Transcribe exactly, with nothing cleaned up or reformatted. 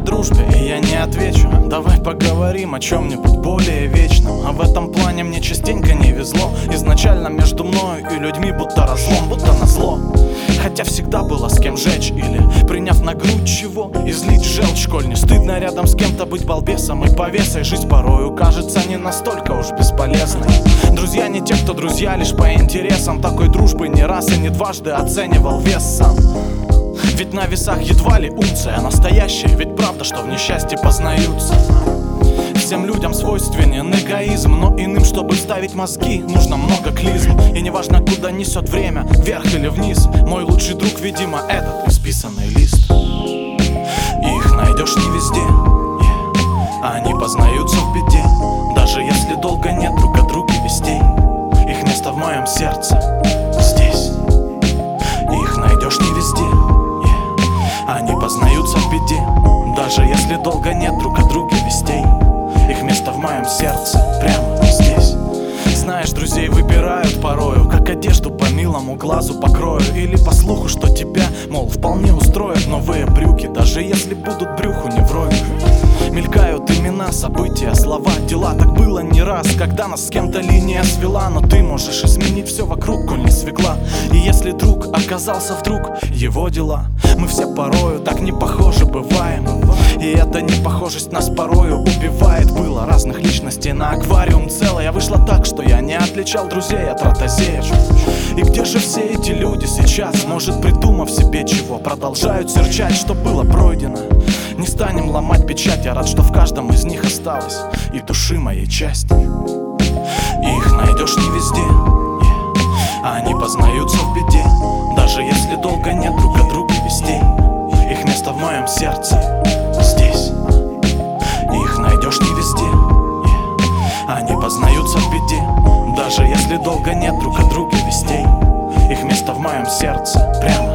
дружбе, и я не отвечу. Давай поговорим о чем-нибудь более вечном. А в этом плане мне частенько не везло. Изначально между мною и людьми будто разлом, будто назло. Хотя всегда было с кем жечь или, приняв на грудь чего, излить желчь. Коль не стыдно рядом с кем-то быть балбесом и повесой, жизнь порою кажется не настолько уж бесполезной. Друзья не те, кто друзья лишь по интересам. Такой дружбы не раз и не дважды оценивал вес сам. Ведь на весах едва ли унция настоящая. Ведь правда, что в несчастье познаются. Всем людям свойственен эгоизм, но иным, чтобы ставить мозги, нужно много клизм. И неважно, куда несет время, вверх или вниз, мой лучший друг, видимо, этот исписанный лист. И их найдешь не везде, yeah. Они познаются в беде, даже если долго нет друг от друга вестей. Их место в моем сердце здесь. И их найдешь не везде, yeah. Они познаются в беде, даже если долго нет друг от друга вестей. Их место в моем сердце прямо здесь. Знаешь, друзей выбирают порою, как одежду по милому глазу покрою. Или по слуху, что тебя, мол, вполне устроят новые брюки, даже если будут брюху не вровень. Мелькают имена, события, слова, дела. Так было не раз, когда нас с кем-то линия свела. Но ты можешь изменить все вокруг, коль не свекла. И если друг оказался вдруг его дела, мы все порою так не похожи бываем. И эта непохожесть нас порою убивает. Было разных личностей на аквариум целое. А вышло так, что я не отличал друзей от ротозеев. И где же все эти люди сейчас? Может, придумав себе чего, продолжают серчать, что было пройдено. Не станем ломать печать, я рад, что в каждом из них осталось и души моей часть. И их найдешь не везде, yeah. Они познаются в беде, даже если долго нет друг от друга вестей. Их место в моем сердце здесь. И их найдешь не везде, yeah. Они познаются в беде, даже если долго нет друг от друга вестей. Их место в моем сердце прямо